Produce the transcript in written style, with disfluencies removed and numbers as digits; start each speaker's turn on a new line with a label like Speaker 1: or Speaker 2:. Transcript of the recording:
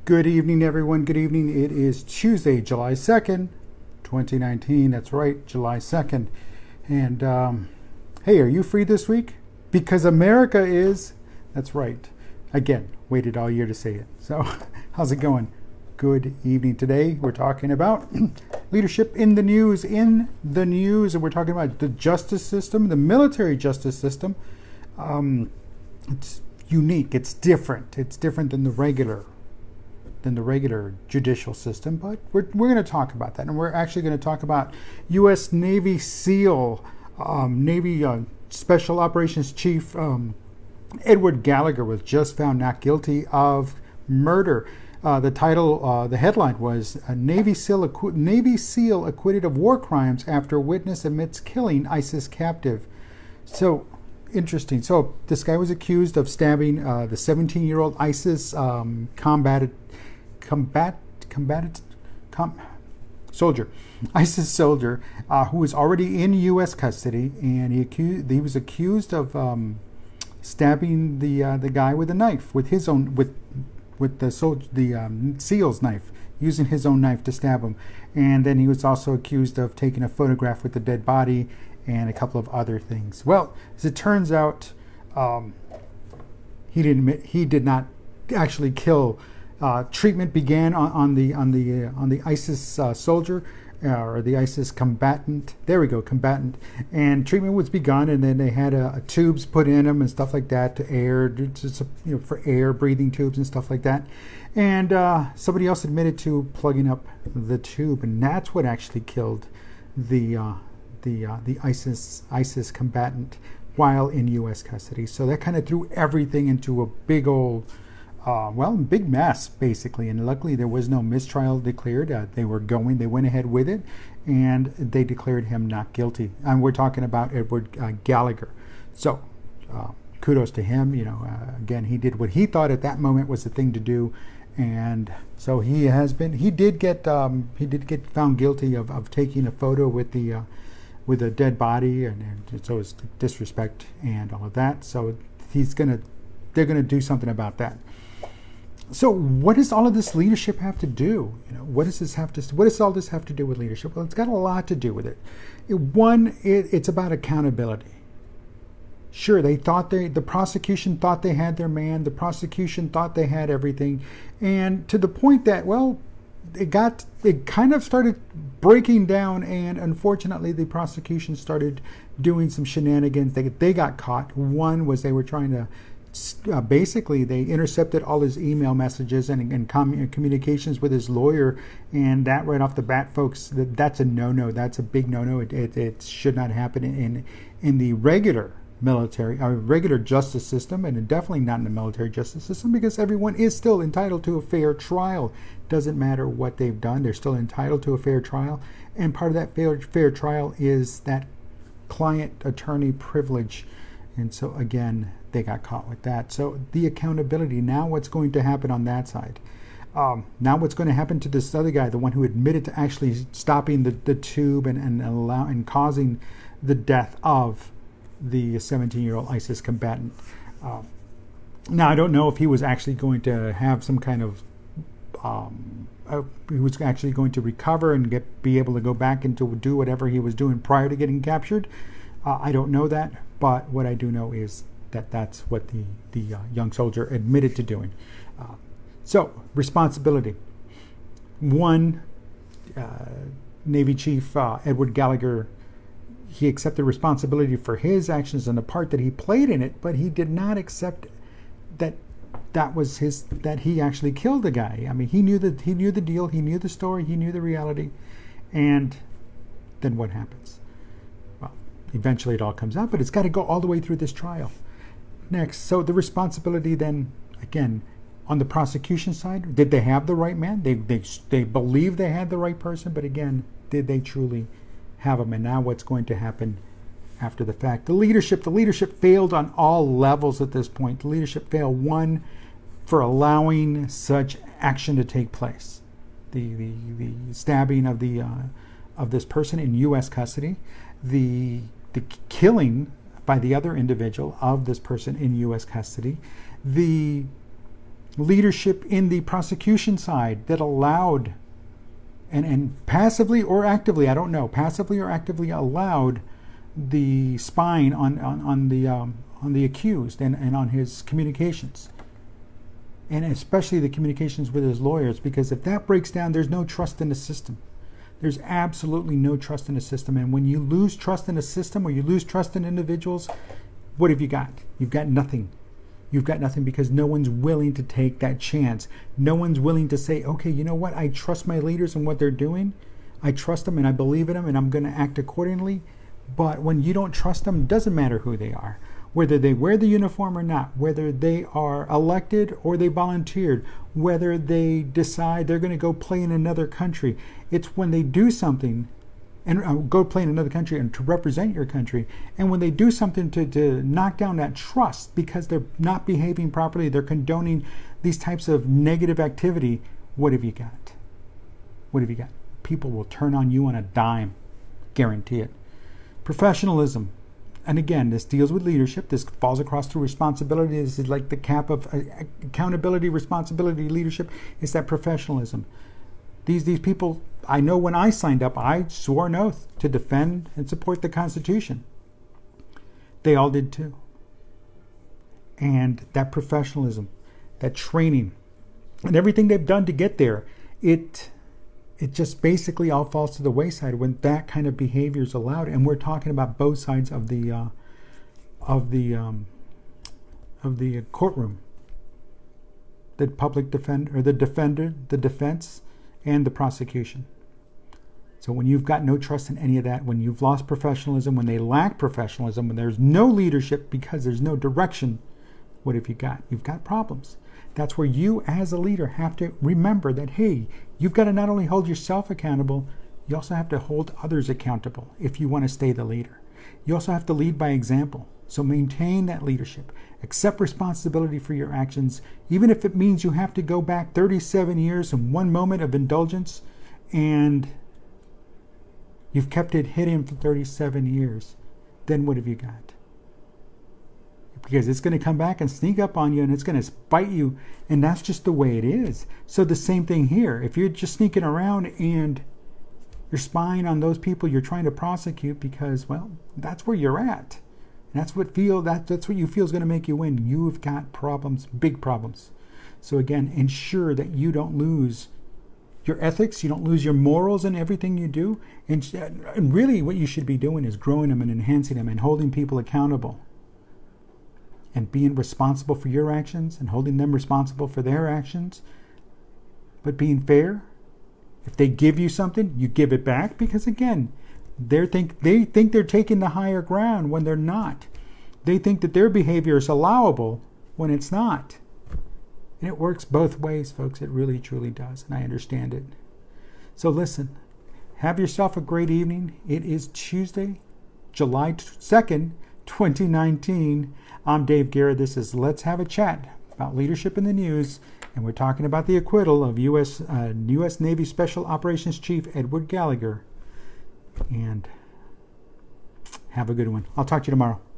Speaker 1: Good evening, everyone. Good evening. It is Tuesday, July 2nd, 2019. That's right, July 2nd. And hey, are you free this week? Because America is. That's right. Again, waited all year to say it. So, how's it going? Good evening. Today, we're talking about leadership in the news. And we're talking about the justice system, the military justice system. It's unique. It's different. It's different than the regular judicial system, but we're going to talk about that, and we're actually going to talk about U.S. Navy SEAL, Navy Special Operations Chief Edward Gallagher was just found not guilty of murder. The headline was Navy SEAL acquitted of war crimes after witness admits killing ISIS captive. So interesting. So this guy was accused of stabbing the 17-year-old ISIS ISIS soldier who was already in U.S. custody, and he was accused of stabbing the guy with a knife, with the SEAL's knife, using his own knife to stab him. And then he was also accused of taking a photograph with the dead body and a couple of other things. Well, as it turns out, he did not actually kill. Treatment began on the ISIS soldier or the ISIS combatant. There we go, combatant. And treatment was begun, and then they had tubes put in him and stuff like that for air, breathing tubes and stuff like that. And somebody else admitted to plugging up the tube, and that's what actually killed the ISIS combatant while in U.S. custody. So that kind of threw everything into a big old. Big mess, basically, and luckily there was no mistrial declared. They went ahead with it, and they declared him not guilty. And we're talking about Edward Gallagher. So, kudos to him. Again, he did what he thought at that moment was the thing to do, and so he did get found guilty of taking a photo with a dead body, and so it's disrespect and all of that. So they're gonna do something about that. So what does all of this leadership have to do? What does all this have to do with leadership? Well, it's got a lot to do with it. It's about accountability. Sure, the prosecution thought they had their man. The prosecution thought they had everything, and to the point that, it kind of started breaking down, and unfortunately, the prosecution started doing some shenanigans. They got caught. One was they were trying to. Basically, they intercepted all his email messages and communications with his lawyer, and that right off the bat, folks, that's a no-no. That's a big no-no. It should not happen in the regular military, regular justice system, and definitely not in the military justice system, because everyone is still entitled to a fair trial. Doesn't matter what they've done; they're still entitled to a fair trial, and part of that fair trial is that client-attorney privilege. And so again, they got caught with that. So the accountability, now what's going to happen on that side? Now what's going to happen to this other guy, the one who admitted to actually stopping the tube and causing the death of the 17-year-old ISIS combatant? Now, I don't know if he was actually going to have some kind of he was actually going to recover and be able to go back and to do whatever he was doing prior to getting captured. I don't know that, but what I do know is that's what the young soldier admitted to doing. So, responsibility. One, Navy Chief Edward Gallagher, he accepted responsibility for his actions and the part that he played in it, but he did not accept that he actually killed the guy. I mean, he knew the deal, he knew the story, he knew the reality, and then what happens? Well, eventually it all comes out, but it's got to go all the way through this trial. Next, so the responsibility then, again, on the prosecution side, did they have the right man? They believe they had the right person, but again, did they truly have him? And now what's going to happen after the fact? The leadership failed on all levels at this point. The leadership failed, one, for allowing such action to take place. The stabbing of this person in U.S. custody, the killing by the other individual of this person in U.S. custody, the leadership in the prosecution side that allowed, and passively or actively, I don't know, passively or actively allowed the spying on the accused and on his communications, and especially the communications with his lawyers, because if that breaks down, there's no trust in the system. There's absolutely no trust in the system. And when you lose trust in the system, or you lose trust in individuals, what have you got? You've got nothing. You've got nothing, because no one's willing to take that chance. No one's willing to say, okay, you know what? I trust my leaders and what they're doing. I trust them and I believe in them and I'm going to act accordingly. But when you don't trust them, it doesn't matter who they are, whether they wear the uniform or not, whether they are elected or they volunteered, whether they decide they're going to go play in another country. It's when they do something and go play in another country and to represent your country, and when they do something to knock down that trust because they're not behaving properly, they're condoning these types of negative activity, what have you got? What have you got? People will turn on you on a dime. Guarantee it. Professionalism. And again, this deals with leadership. This falls across to responsibility. This is like the cap of accountability, responsibility, leadership. It's that professionalism. These people, I know when I signed up, I swore an oath to defend and support the Constitution. They all did too. And that professionalism, that training, and everything they've done to get there, it just basically all falls to the wayside when that kind of behavior is allowed. And we're talking about both sides of the courtroom. The public defender, or the defender, the defense, and the prosecution. So when you've got no trust in any of that, when you've lost professionalism, when they lack professionalism, when there's no leadership because there's no direction, what have you got? You've got problems. That's where you as a leader have to remember that, hey, you've got to not only hold yourself accountable, you also have to hold others accountable if you want to stay the leader. You also have to lead by example. So maintain that leadership. Accept responsibility for your actions, even if it means you have to go back 37 years in one moment of indulgence and you've kept it hidden for 37 years. Then what have you got? Because it's going to come back and sneak up on you and it's going to bite you, and that's just the way it is. So the same thing here. If you're just sneaking around and you're spying on those people you're trying to prosecute because, well, that's where you're at. That's what you feel is going to make you win. You've got problems, big problems. So again, ensure that you don't lose your ethics, you don't lose your morals in everything you do. And really what you should be doing is growing them and enhancing them and holding people accountable. And being responsible for your actions and holding them responsible for their actions. But being fair. If they give you something, you give it back, because again, they think they're taking the higher ground when they're not. They think that their behavior is allowable when it's not. And it works both ways, folks. It really, truly does. And I understand it. So listen, have yourself a great evening. It is Tuesday, July 2nd, 2019. I'm Dave Guerra. This is Let's Have a Chat about leadership in the news. And we're talking about the acquittal of U.S. Navy Special Operations Chief Edward Gallagher. And have a good one. I'll talk to you tomorrow.